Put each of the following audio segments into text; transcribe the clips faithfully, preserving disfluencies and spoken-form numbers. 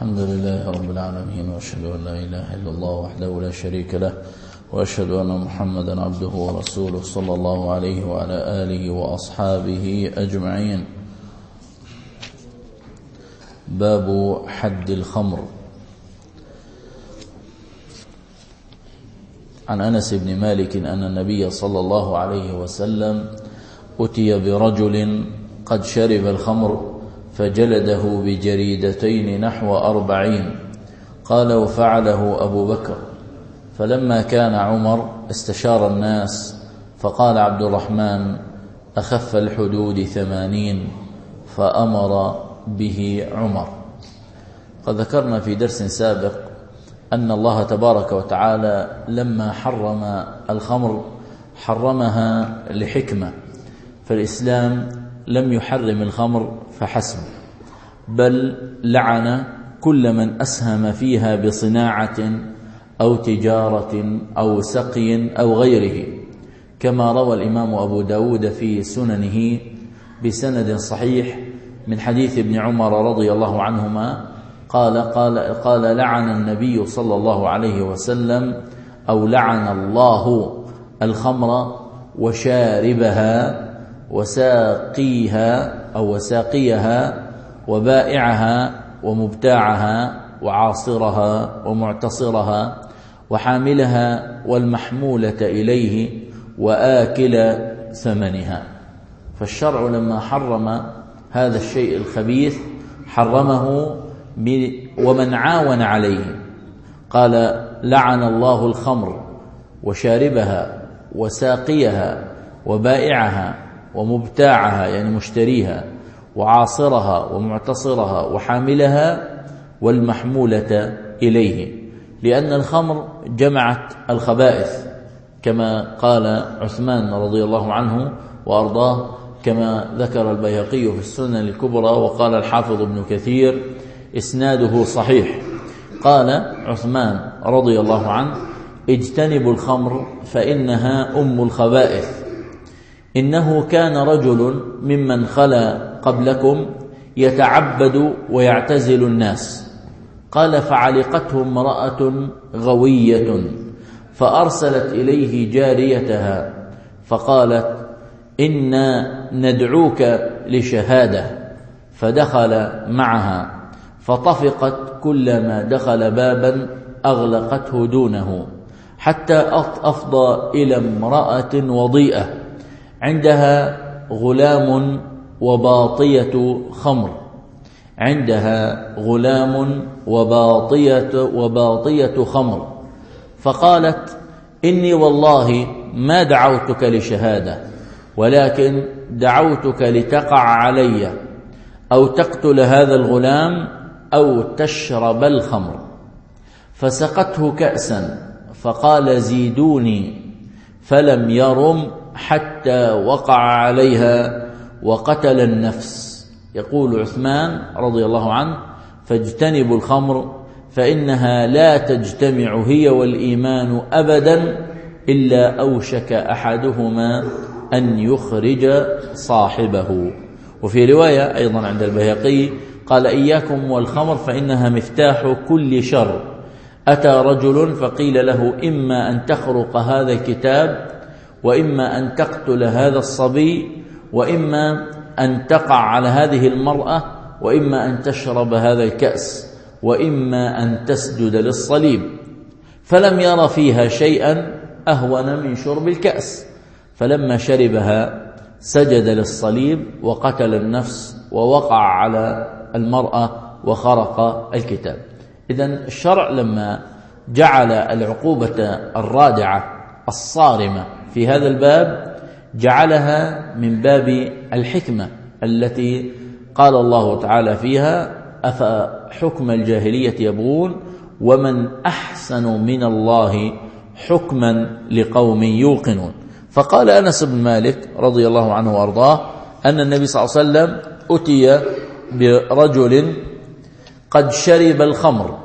الحمد لله رب العالمين، وأشهد أن لا إله إلا الله وحده لا شريك له، وأشهد أن محمدا عبده ورسوله صلى الله عليه وعلى آله وأصحابه أجمعين. باب حد الخمر. عن أنس بن مالك أن النبي صلى الله عليه وسلم أتي برجل قد شرب الخمر فجلده بجريدتين نحو أربعين. قال: وفعله أبو بكر. فلما كان عمر استشار الناس فقال عبد الرحمن: أخف الحدود ثمانين، فأمر به عمر. قد ذكرنا في درس سابق أن الله تبارك وتعالى لما حرم الخمر حرمها لحكمة، فالإسلام لم يحرم الخمر فحسب، بل لعن كل من أسهم فيها بصناعة أو تجارة أو سقي أو غيره، كما روى الإمام أبو داود في سننه بسند صحيح من حديث ابن عمر رضي الله عنهما قال قال قال لعن النبي صلى الله عليه وسلم أو لعن الله الخمر وشاربها وساقيها أو وساقيها وبائعها ومبتاعها وعاصرها ومعتصرها وحاملها والمحمولة إليه وآكل ثمنها. فالشرع لما حرم هذا الشيء الخبيث حرمه ومن عاون عليه. قال: لعن الله الخمر وشاربها وساقيها وبائعها ومبتاعها يعني مشتريها وعاصرها ومعتصرها وحاملها والمحمولة إليه، لأن الخمر جمعت الخبائث كما قال عثمان رضي الله عنه وأرضاه، كما ذكر البيهقي في السنن الكبرى، وقال الحافظ ابن كثير إسناده صحيح. قال عثمان رضي الله عنه: اجتنبوا الخمر فإنها أم الخبائث. إنه كان رجل ممن خلا قبلكم يتعبد ويعتزل الناس. قال: فعلقته امرأة غوية فأرسلت إليه جاريتها فقالت: إنا ندعوك لشهادة. فدخل معها فطفقت كلما دخل بابا أغلقته دونه، حتى أفضى إلى امرأة وضيئة عندها غلام وباطية خمر عندها غلام وباطية, وباطية خمر فقالت: إني والله ما دعوتك لشهادة، ولكن دعوتك لتقع علي أو تقتل هذا الغلام أو تشرب الخمر. فسقته كأسا فقال: زيدوني، فلم يرم حتى وقع عليها وقتل النفس. يقول عثمان رضي الله عنه: فاجتنبوا الخمر فإنها لا تجتمع هي والإيمان أبدا إلا أوشك أحدهما أن يخرج صاحبه. وفي رواية أيضا عند البيهقي قال: إياكم والخمر فإنها مفتاح كل شر. أتى رجل فقيل له: إما أن تخرق هذا الكتاب، وإما أن تقتل هذا الصبي، وإما أن تقع على هذه المرأة، وإما أن تشرب هذا الكأس، وإما أن تسجد للصليب. فلم ير فيها شيئا أهون من شرب الكأس، فلما شربها سجد للصليب وقتل النفس ووقع على المرأة وخرق الكتاب. إذن الشرع لما جعل العقوبة الرادعة الصارمة في هذا الباب جعلها من باب الحكمة التي قال الله تعالى فيها: أفحكم الجاهلية يبغون ومن أحسن من الله حكما لقوم يوقنون. فقال أنس بن مالك رضي الله عنه وأرضاه أن النبي صلى الله عليه وسلم أتي برجل قد شرب الخمر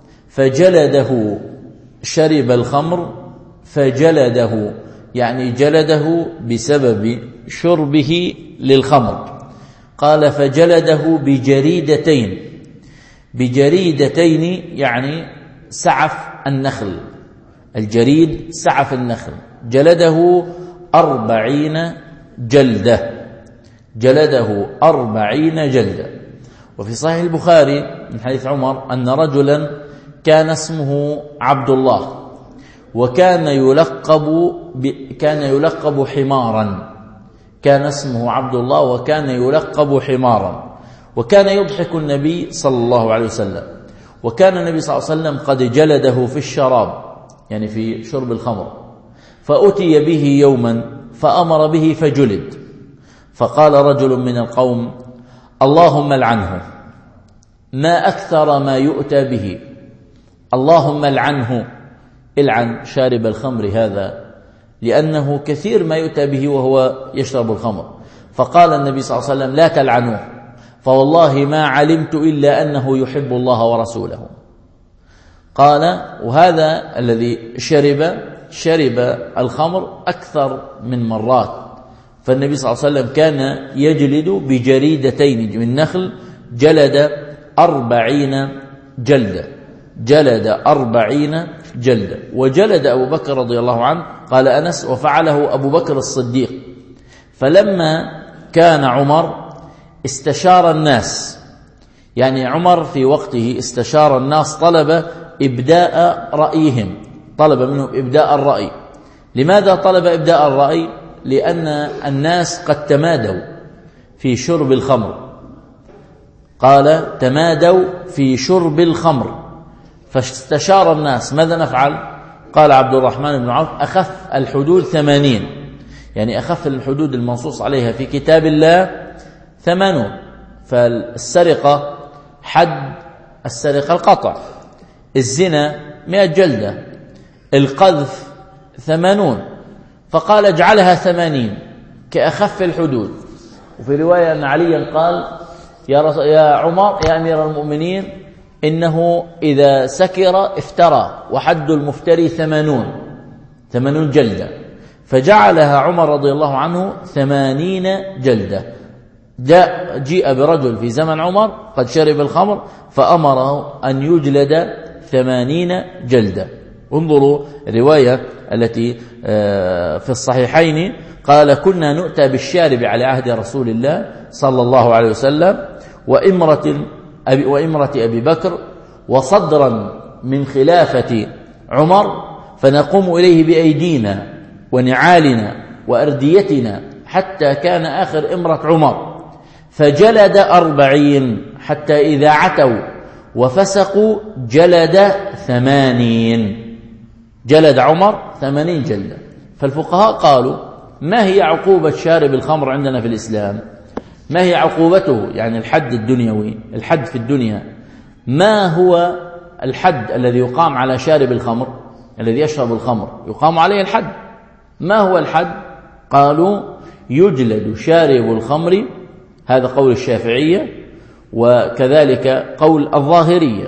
فجلده، شرب الخمر فجلده يعني جلده بسبب شربه للخمر. قال: فجلده بجريدتين بجريدتين يعني سعف النخل، الجريد سعف النخل، جلده أربعين جلدة، جلده أربعين جلدة. وفي صحيح البخاري من حديث عمر أن رجلا كان اسمه عبد الله، وكان يلقب كان يلقب حمارا، كان اسمه عبد الله وكان يلقب حمارا، وكان يضحك النبي صلى الله عليه وسلم، وكان النبي صلى الله عليه وسلم قد جلده في الشراب يعني في شرب الخمر، فأتي به يوما فأمر به فجلد، فقال رجل من القوم اللهم العنه، ما أكثر ما يؤتى به، اللهم العنه، العن شارب الخمر هذا، لأنه كثير ما يؤتى به وهو يشرب الخمر. فقال النبي صلى الله عليه وسلم لا تلعنوه، فوالله ما علمت إلا أنه يحب الله ورسوله. قال وهذا الذي شرب شرب الخمر أكثر من مرات، فالنبي صلى الله عليه وسلم كان يجلد بجريدتين من نخل، جلد أربعين جلدة، جلد أربعين جلدة. وجلد أبو بكر رضي الله عنه، قال أنس وفعله أبو بكر الصديق. فلما كان عمر استشار الناس، يعني عمر في وقته استشار الناس، طلب إبداء رأيهم، طلب منهم إبداء الرأي. لماذا طلب إبداء الرأي؟ لأن الناس قد تمادوا في شرب الخمر، قال تمادوا في شرب الخمر، فاستشار الناس ماذا نفعل؟ قال عبد الرحمن بن عوف أخف الحدود ثمانين، يعني أخف الحدود المنصوص عليها في كتاب الله ثمانون. فالسرقة حد السرقة القطع، الزنا مئة جلدة، القذف ثمانون، فقال اجعلها ثمانين كأخف الحدود. وفي رواية أن عليا قال يا, يا عمر يا أمير المؤمنين إنه إذا سكر افترى، وحد المفتري ثمانون ثمانون جلدة، فجعلها عمر رضي الله عنه ثمانين جلدة. جاء جيء برجل في زمن عمر قد شرب الخمر فأمره أن يجلد ثمانين جلدة. انظروا الرواية التي في الصحيحين، قال كنا نؤتى بالشارب على عهد رسول الله صلى الله عليه وسلم وإمرة أبي, وإمرة أبي بكر وصدرا من خلافة عمر، فنقوم إليه بأيدينا ونعالنا وأرديتنا حتى كان آخر إمرة عمر، فجلد أربعين حتى إذا عتوا وفسقوا جلد ثمانين، جلد عمر ثمانين جلدة. فالفقهاء قالوا ما هي عقوبة شارب الخمر عندنا في الإسلام؟ ما هي عقوبته؟ يعني الحد الدنيوي، الحد في الدنيا، ما هو الحد الذي يقام على شارب الخمر الذي يشرب الخمر؟ يقام عليه الحد. ما هو الحد؟ قالوا يجلد شارب الخمر، هذا قول الشافعية وكذلك قول الظاهرية،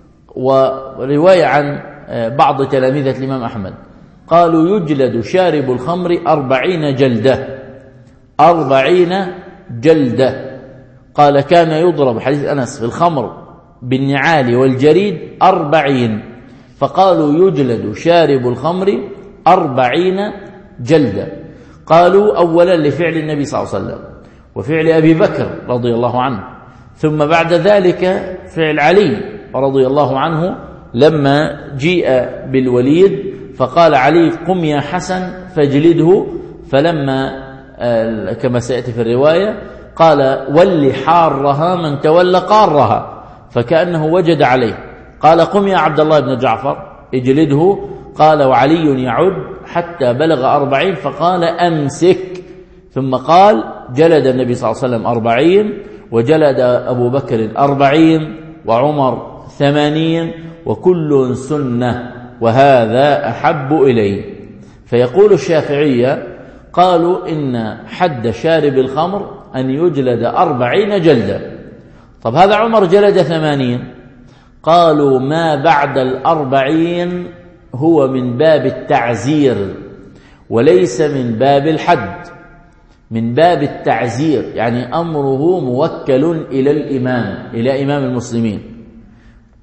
ورواية عن بعض تلاميذة الإمام أحمد قالوا يجلد شارب الخمر أربعين جلدة، أربعين جلدة. قال كان يضرب حديث أنس في الخمر بالنعال والجريد أربعين، فقالوا يجلد شارب الخمر أربعين جلدة. قالوا أولا لفعل النبي صلى الله عليه وسلم وفعل أبي بكر رضي الله عنه، ثم بعد ذلك فعل علي رضي الله عنه لما جيء بالوليد فقال علي قم يا حسن فاجلده، فلما كما سيأتي في الرواية قال ولي حارها من تولى قارها، فكأنه وجد عليه. قال قم يا عبد الله بن جعفر اجلده، قال وعلي يعد حتى بلغ أربعين، فقال أمسك، ثم قال جلد النبي صلى الله عليه وسلم أربعين، وجلد أبو بكر أربعين، وعمر ثمانين، وكل سنة وهذا أحب إليه. فيقول الشافعية قالوا إن حد شارب الخمر أن يجلد أربعين جلدة. طب هذا عمر جلد ثمانين، قالوا ما بعد الأربعين هو من باب التعزير وليس من باب الحد، من باب التعزير، يعني أمره موكل إلى الإمام، إلى إمام المسلمين.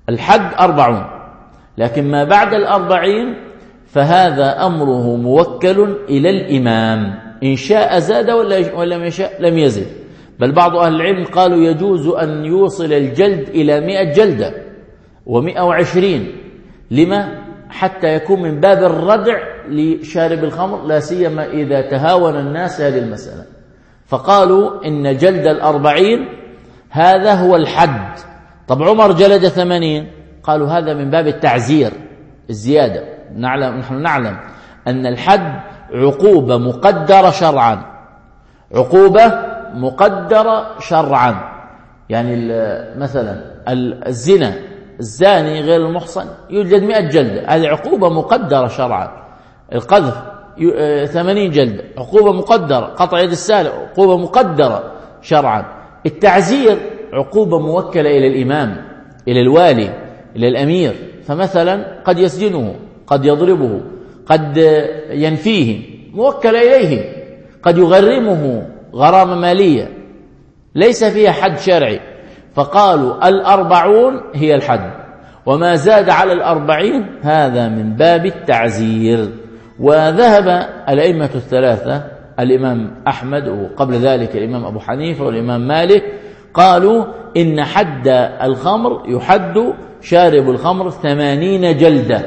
الحد أربعون، لكن ما بعد الأربعين فهذا أمره موكل إلى الإمام، إن شاء زاد ولم يشاء لم يزد. بل بعض أهل العلم قالوا يجوز أن يوصل الجلد إلى مئة جلدة ومئة وعشرين. لما؟ حتى يكون من باب الردع لشارب الخمر، لا سيما إذا تهاون الناس هذه المسألة. فقالوا إن جلد الأربعين هذا هو الحد. طب عمر جلد ثمانين، قالوا هذا من باب التعزير الزيادة. نعلم نحن نعلم أن الحد عقوبة مقدرة شرعا، عقوبة مقدرة شرعا. يعني مثلا الزنا، الزاني غير المحصن يوجد مئة جلدة، هذه عقوبة مقدرة شرعا. القذف ثمانين جلدة، عقوبة مقدرة. قطع يد السارق عقوبة مقدرة شرعا. التعزير عقوبة موكلة إلى الإمام، إلى الوالي، إلى الأمير. فمثلا قد يسجنه، قد يضربه، قد ينفيه، موكل إليه. قد يغرمه غرامة مالية ليس فيها حد شرعي. فقالوا الأربعون هي الحد، وما زاد على الأربعين هذا من باب التعزير. وذهب الأئمة الثلاثة، الإمام أحمد وقبل ذلك الإمام أبو حنيفة والإمام مالك، قالوا إن حد الخمر يحد شارب الخمر ثمانين جلدة،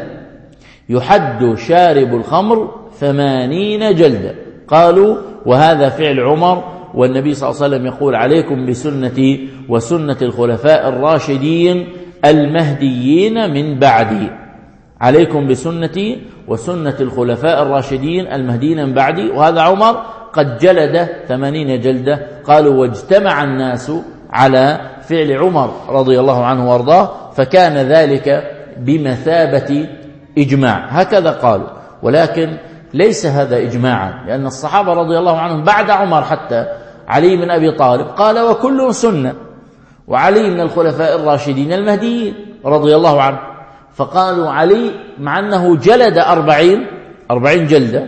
يحد شارب الخمر ثمانين جلدة. قالوا وهذا فعل عمر، والنبي صلى الله عليه وسلم يقول عليكم بسنتي وسنة الخلفاء الراشدين المهديين من بعدي، عليكم بسنتي وسنة الخلفاء الراشدين المهديين من بعدي. وهذا عمر قد جلد ثمانين جلدة. قالوا واجتمع الناس على فعل عمر رضي الله عنه وارضاه، فكان ذلك بمثابة إجماع، هكذا قالوا. ولكن ليس هذا إجماعا، لأن الصحابة رضي الله عنهم بعد عمر حتى علي بن أبي طالب قال وكل سنة، وعلي من الخلفاء الراشدين المهديين رضي الله عنه. فقالوا علي مع أنه جلد أربعين أربعين جلدة،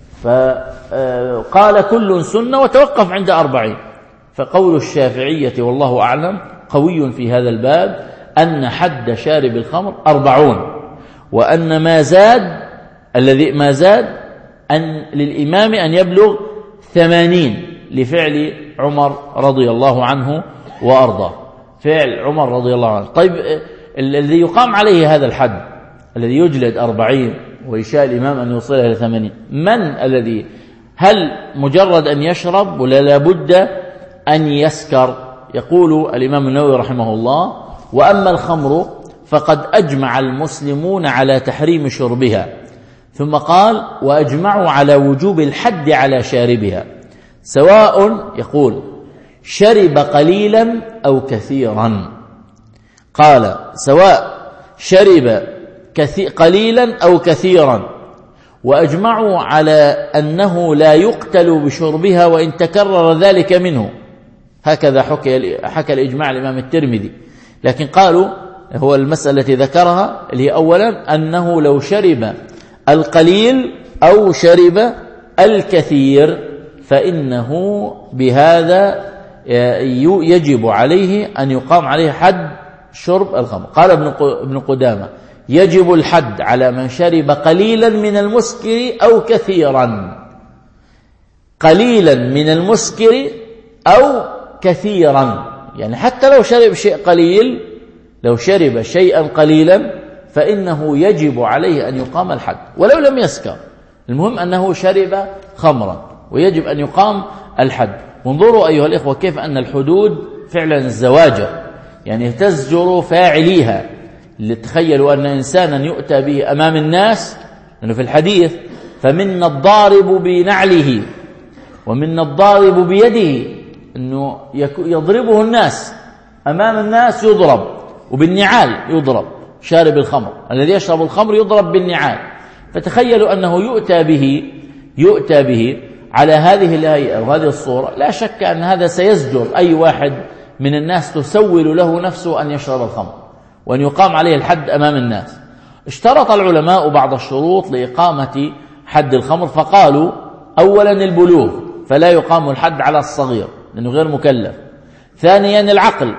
فقال كل سنة وتوقف عند أربعين. فقول الشافعية والله أعلم قوي في هذا الباب، أن حد شارب الخمر أربعون، وأن ما زاد الذي ما زاد أن للإمام أن يبلغ ثمانين لفعل عمر رضي الله عنه وأرضاه، فعل عمر رضي الله عنه. طيب الذي يقام عليه هذا الحد الذي يجلد أربعين ويشاء الإمام أن يوصلها إلى ثمانين، من الذي؟ هل مجرد أن يشرب ولا لابد أن يسكر؟ يقول الإمام النووي رحمه الله وأما الخمر فقد أجمع المسلمون على تحريم شربها، ثم قال وأجمعوا على وجوب الحد على شاربها، سواء يقول شرب قليلا أو كثيرا. قال سواء شرب قليلا أو كثيرا، وأجمعوا على أنه لا يقتل بشربها وإن تكرر ذلك منه. هكذا حكى, حكى الإجماع الإمام الترمذي. لكن قالوا هو المسألة التي ذكرها اللي هي أولا أنه لو شرب القليل أو شرب الكثير فإنه بهذا يجب عليه أن يقام عليه حد شرب الخمر. قال ابن قدامة يجب الحد على من شرب قليلا من المسكر أو كثيرا، قليلا من المسكر أو كثيرا، يعني حتى لو شرب شيء قليل، لو شرب شيئا قليلا فإنه يجب عليه أن يقام الحد ولو لم يسكر، المهم أنه شرب خمرا ويجب أن يقام الحد. وانظروا أيها الإخوة كيف أن الحدود فعلا الزواجر، يعني تزجر فاعليها. تخيلوا أن إنسانا يؤتى به أمام الناس، لأنه في الحديث فمنا الضارب بنعله ومنا الضارب بيده، أنه يضربه الناس أمام الناس، يضرب وبالنعال يضرب شارب الخمر، الذي يشرب الخمر يضرب بالنعال. فتخيلوا أنه يؤتى به يؤتى به على هذه الهيئة وهذه الصورة، لا شك أن هذا سيزجر أي واحد من الناس تسول له نفسه أن يشرب الخمر وأن يقام عليه الحد أمام الناس. اشترط العلماء بعض الشروط لإقامة حد الخمر، فقالوا أولا البلوغ، فلا يقام الحد على الصغير لأنه غير مكلف. ثانيا العقل،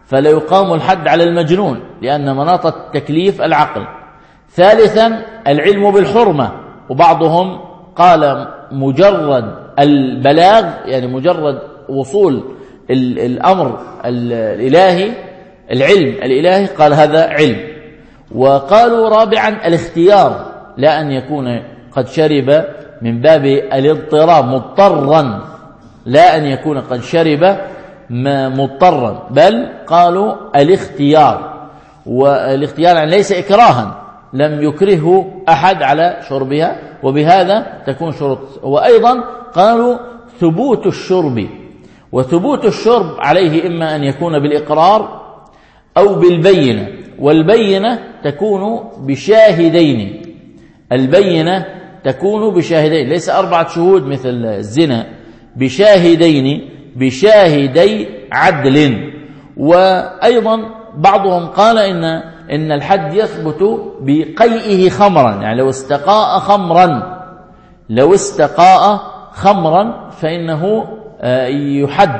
فلا يقام الحد على المجنون لأن مناط التكليف العقل. ثالثا العلم بالحرمة، وبعضهم قال مجرد البلاغ يعني مجرد وصول الأمر الإلهي العلم الإلهي قال هذا علم. وقالوا رابعا الاختيار، لا أن يكون قد شرب من باب الاضطرار مضطرا، لا أن يكون قد شرب مضطرا، بل قالوا الاختيار، والاختيار يعني ليس إكراها، لم يكرهه أحد على شربها، وبهذا تكون شروط. وأيضا قالوا ثبوت الشرب، وثبوت الشرب عليه إما أن يكون بالإقرار أو بالبينة، والبينة تكون بشاهدين، البينة تكون بشاهدين، ليس أربعة شهود مثل الزنا، بشاهدين بشاهدي عدل. وأيضا بعضهم قال إن إن الحد يثبت بقيئه خمرا، يعني لو استقاء خمرا لو استقاء خمرا فإنه يحد،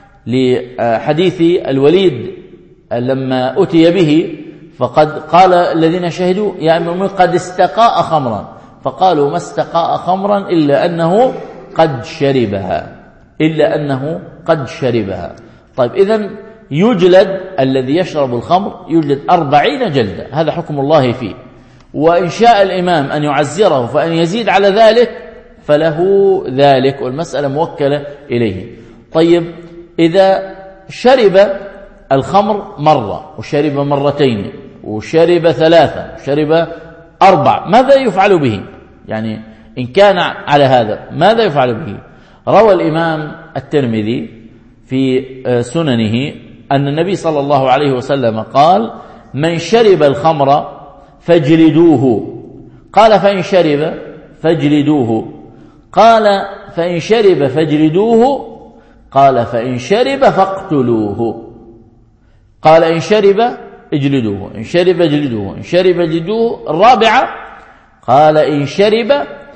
لحديث الوليد لما أتي به فقد قال الذين شهدوا يا أمير المؤمنين قد استقاء خمرا، فقالوا ما استقاء خمرا إلا أنه قد شربها إلا أنه قد شربها. طيب إذن يجلد الذي يشرب الخمر يجلد أربعين جلدة، هذا حكم الله فيه. وإن شاء الإمام أن يعزره فأن يزيد على ذلك فله ذلك، والمسألة موكلة إليه. طيب إذا شرب الخمر مرة وشرب مرتين وشرب ثلاثة وشرب أربع، ماذا يفعل به؟ يعني إن كان على هذا ماذا يفعل به؟ روى الإمام الترمذي في سننه أن النبي صلى الله عليه وسلم قال من شرب الخمر فاجلدوه، قال فإن شرب فاجلدوه، قال فإن شرب فاجلدوه، قال فإن شرب فاقتلوه، قال إن شرب اجلدوه، إن شرب اجلدوه، إن شرب اجلدوه. الرابعة قال إن شرب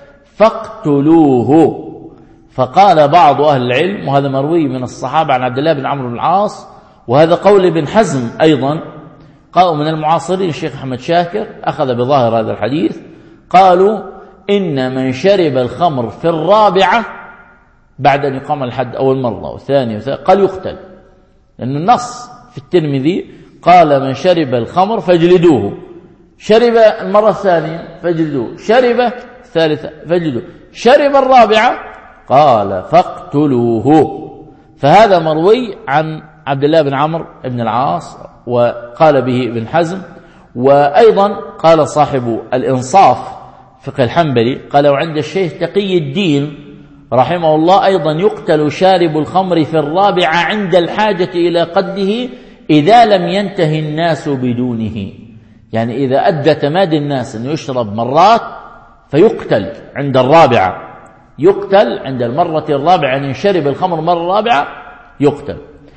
فاقتلوه. فقال بعض أهل العلم، وهذا مروي من الصحابة عن عبد الله بن عمرو بن العاص، وهذا قول ابن حزم أيضا، قالوا من المعاصرين الشيخ أحمد شاكر أخذ بظاهر هذا الحديث، قالوا إن من شرب الخمر في الرابعة بعد أن يقام الحد أول مرة وثانية وثالثة قال يقتل، لأن النص في الترمذي قال من شرب الخمر فاجلدوه، شرب المرة الثانية فاجلدوه، شرب الثالثة فاجلدوه، شرب الرابعة قال فاقتلوه. فهذا مروي عن عبد الله بن عمرو بن العاص، وقال به ابن حزم. وأيضا قال صاحب الإنصاف فقه الحنبلي قال وعند الشيخ تقي الدين رحمه الله أيضا يقتل شارب الخمر في الرابعة عند الحاجة إلى قتله إذا لم ينتهي الناس بدونه، يعني إذا أدى تمادي الناس أن يشرب مرات فيقتل عند الرابعة، يقتل عند المرة الرابعة، أن شرب الخمر مرة رابعة يقتل.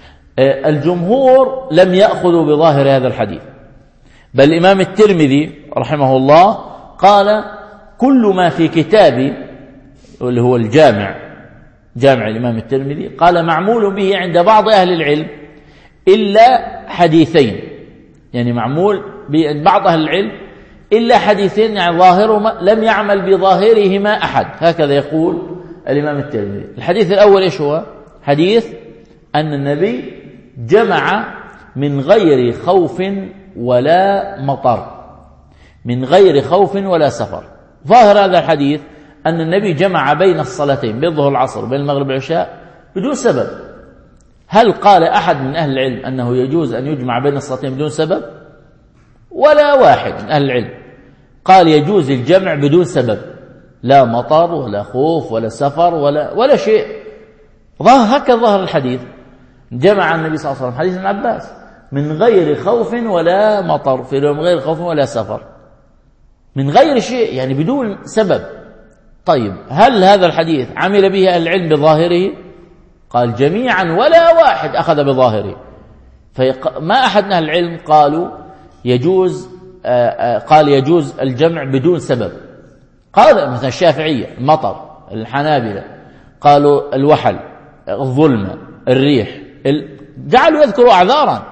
الجمهور لم يأخذوا بظاهر هذا الحديث، بل الإمام الترمذي رحمه الله قال كل ما في كتابي اللي هو الجامع، جامع الإمام الترمذي، قال معمول به عند بعض أهل العلم إلا حديثين، يعني معمول عند بعض أهل العلم إلا حديثين، يعني ظاهرهما لم يعمل بظاهرهما أحد، هكذا يقول الإمام الترمذي. الحديث الأول إيش هو؟ حديث أن النبي جمع من غير خوف ولا مطر، من غير خوف ولا سفر. ظاهر هذا الحديث أن النبي جمع بين الصلاتين، بين الظهر والعصر وبين المغرب والعشاء بدون سبب. هل قال أحد من أهل العلم أنه يجوز أن يجمع بين الصلاتين بدون سبب؟ ولا واحد من أهل العلم قال يجوز الجمع بدون سبب، لا مطر ولا خوف ولا سفر ولا ولا شيء. هكذا ظهر الحديث، جمع النبي صلى الله عليه وسلم حديث ابن عباس من غير خوف ولا مطر، في من غير خوف ولا سفر، من غير شيء يعني بدون سبب. طيب هل هذا الحديث عمل به أهل العلم بظاهره؟ قال جميعا ولا واحد أخذ بظاهره. فما أحد من أهل العلم قالوا يجوز قال يجوز الجمع بدون سبب. قال مثلا الشافعية المطر، الحنابلة قالوا الوحل، الظلمة، الريح، جعلوا يذكروا أعذارا،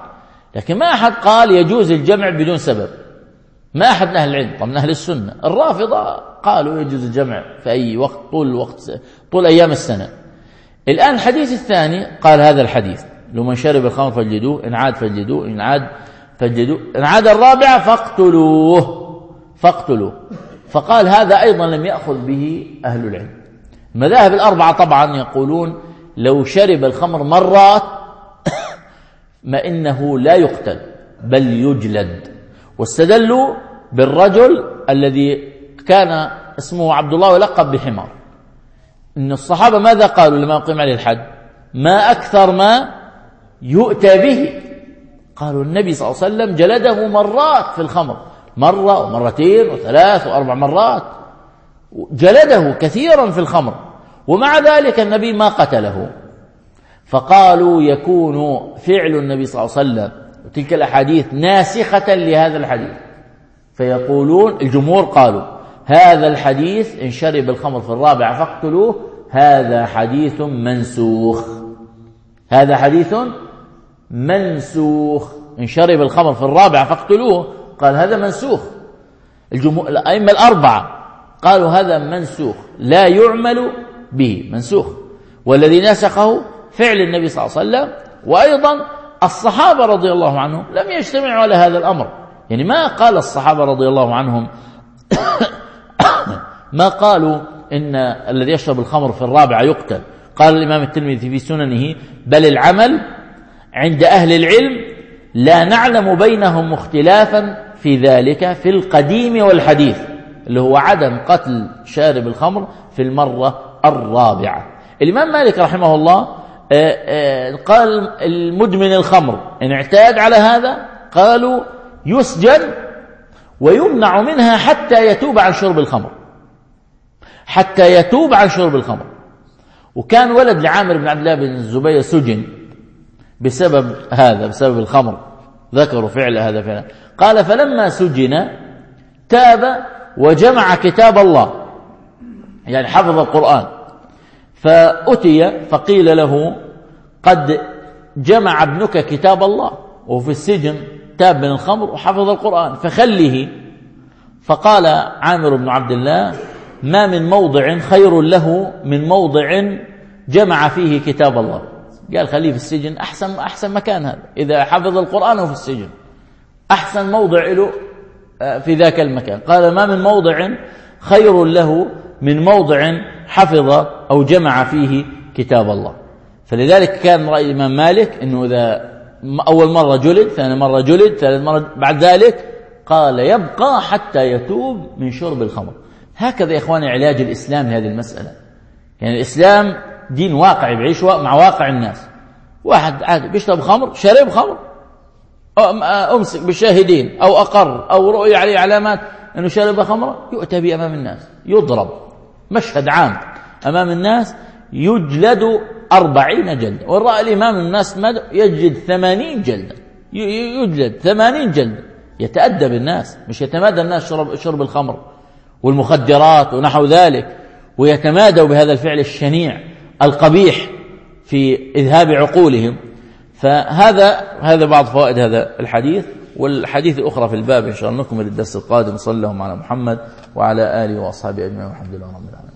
لكن ما أحد قال يجوز الجمع بدون سبب، ما أحد من أهل العلم. طبعا أهل السنة الرافضة قالوا يجوز الجمع في أي وقت طول الوقت طول أيام السنة. الآن الحديث الثاني قال هذا الحديث لو من شرب الخمر فاجلدوه، إن عاد فاجلدوه، إن عاد فاجلدوه، إن عاد الرابعة فاقتلوه فاقتلوه. فقال هذا أيضا لم يأخذ به أهل العلم. المذاهب الأربعة طبعا يقولون لو شرب الخمر مرات ما إنه لا يقتل بل يجلد، واستدلوا بالرجل الذي كان اسمه عبد الله ولقب بحمار. إن الصحابة ماذا قالوا لما قيم عليه الحد؟ ما أكثر ما يؤتى به. قالوا النبي صلى الله عليه وسلم جلده مرات في الخمر، مرة ومرتين وثلاث وأربع مرات، جلده كثيرا في الخمر، ومع ذلك النبي ما قتله. فقالوا يكون فعل النبي صلى الله عليه وسلم وتلك الأحاديث ناسخة لهذا الحديث، فيقولون الجمهور قالوا هذا الحديث إن شرب الخمر في الرابعة فاقتلوه هذا حديث منسوخ، هذا حديث منسوخ. إن شرب الخمر في الرابعة فاقتلوه قال هذا منسوخ. الجمهور الأئمة الأربعة قالوا هذا منسوخ لا يعمل به، منسوخ. والذي نسخه فعل النبي صلى الله عليه وسلم، وأيضا الصحابة رضي الله عنهم لم يجتمعوا على هذا الأمر. يعني ما قال الصحابة رضي الله عنهم ما قالوا إن الذي يشرب الخمر في الرابعة يقتل. قال الإمام الترمذي في سننه بل العمل عند أهل العلم لا نعلم بينهم اختلافا في ذلك في القديم والحديث، اللي هو عدم قتل شارب الخمر في المرة الرابعة. الإمام مالك رحمه الله قال المدمن الخمر إن اعتاد على هذا قالوا يسجن ويمنع منها حتى يتوب عن شرب الخمر، حتى يتوب عن شرب الخمر. وكان ولد لعامر بن عبد الله بن الزبير سجن بسبب هذا، بسبب الخمر، ذكروا فعل هذا فعلا. قال فلما سجن تاب وجمع كتاب الله، يعني حفظ القرآن. فأتي فقيل له قد جمع ابنك كتاب الله وهو في السجن، تاب من الخمر وحفظ القرآن فخله. فقال عامر بن عبد الله ما من موضع خير له من موضع جمع فيه كتاب الله. قال خليه في السجن، أحسن أحسن مكان هذا، إذا حفظ القرآن وفي السجن أحسن موضع له في ذاك المكان. قال ما من موضع خير له من موضع حفظ أو جمع فيه كتاب الله. فلذلك كان رأي الإمام مالك أنه إذا أول مرة جلد، ثاني مرة جلد، ثالث مرة بعد ذلك قال يبقى حتى يتوب من شرب الخمر. هكذا يا إخواني علاج الإسلام لهذه المسألة. يعني الإسلام دين واقعي، بعيش مع واقع الناس. واحد عادي بيشرب خمر، شرب خمر، أمسك بالشاهدين أو أقر أو رؤية عليه علامات أنه شرب خمر، يؤتى به أمام الناس، يضرب مشهد عام أمام الناس، يجلد أربعين جلدة. والرأي الإمام الناس يجلد ثمانين جلدة، يجلد ثمانين جلدة. يتأدب الناس، مش يتمادى الناس شرب, شرب الخمر والمخدرات ونحو ذلك، ويتمادوا بهذا الفعل الشنيع القبيح في إذهاب عقولهم. فهذا هذا بعض فوائد هذا الحديث. والحديث الأخرى في الباب إن شاء الله نكمل الدرس القادم. صلى الله على محمد وعلى آله وأصحابه أجمعين والحمد لله رب العالمين.